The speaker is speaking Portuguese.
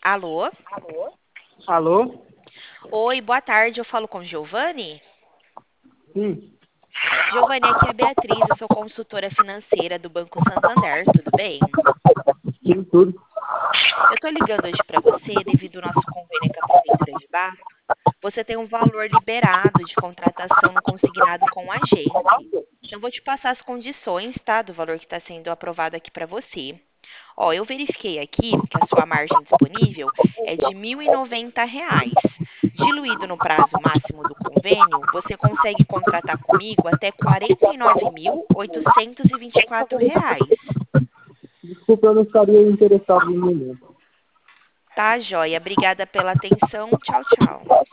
Alô? Alô? Oi, boa tarde. Eu falo com Giovanni? Sim, Giovanni, aqui é a Beatriz, eu sou consultora financeira do Banco Santander, tudo bem? sim, tudo. Eu estou ligando hoje para você devido ao nosso convênio com a Prefeitura de Barra. Você tem um valor liberado de contratação no consignado com a gente. Então, vou te passar as condições, tá, do valor que está sendo aprovado aqui para você. Ó, eu verifiquei aqui que a sua margem disponível é de R$ 1.090. Diluído no prazo máximo do convênio, você consegue contratar comigo até R$ 49.824. Desculpa, eu não estaria interessado no momento. Tá, joia? Obrigada pela atenção. Tchau, tchau.